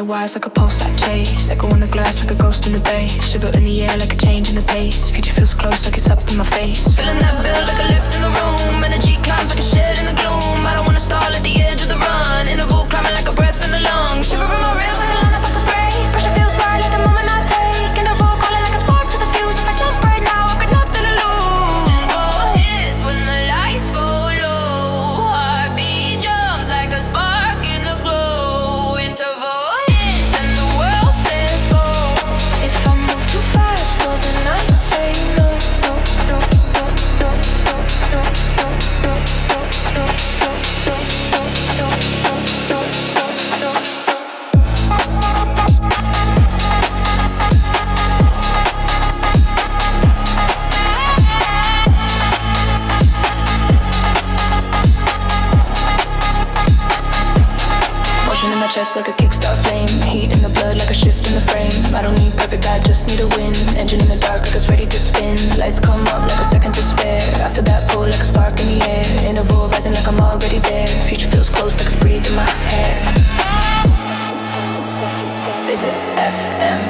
wires like a pulse I chase. Echo on the glass like a ghost in the bay. Shiver in the air like a change in the pace. Future feels close like it's up in my face. Feeling that build like a lift in the room. Energy climbs like a shed in the gloom. I don't wanna stall at the edge of the run. Interval climbing like a breath in the lungs. Shiver in my ribs like a line about to break. Pressure feels right at the moment I take. Interval calling like a spark to the fuse. If I jump right now, I've got nothing to lose. Interval hits when the lights go low. Heartbeat jumps like a spark in the glow. Interval hits and the world says go. If I move too fast, will the night say no? No, no, no, no, no, no, no, no, no, no, no, no, no, no, no, no. Motion in my chest like a kickstart flame. Heat in the blood like a shift in the frame. I don't need perfect, I just need a win. Engine in the dark like it's ready to spin. Lights come up like a second to spare. I feel that pull like a spark in the air. Interval rising like I'm already there. Future feels close like it's breathing my hair. Visit FM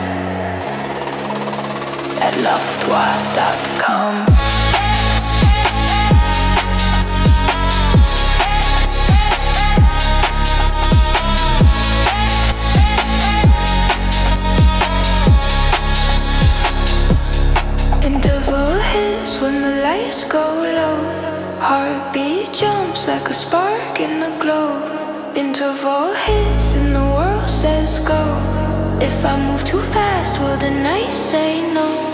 at lovedois.com. Interval hits when the lights go low. Heartbeat jumps like a spark in the glow. Interval hits and the world says go. If I move too fast, will the night say no?